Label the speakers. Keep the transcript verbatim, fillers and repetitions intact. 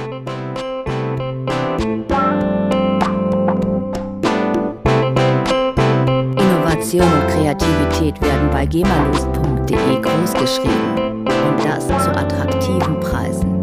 Speaker 1: Innovation und Kreativität werden bei gemalos punkt de großgeschrieben und das zu attraktiven Preisen.